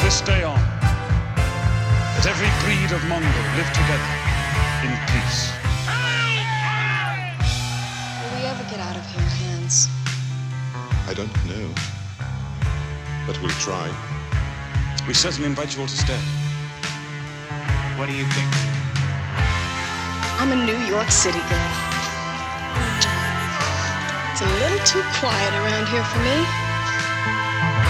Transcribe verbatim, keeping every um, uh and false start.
this day on, that every breed of Mongol live together in peace. Will we ever get out of here, Hans? I don't know. But we'll try. We certainly invite you all to stay. What do you think? I'm a New York City girl. It's a little too quiet around here for me.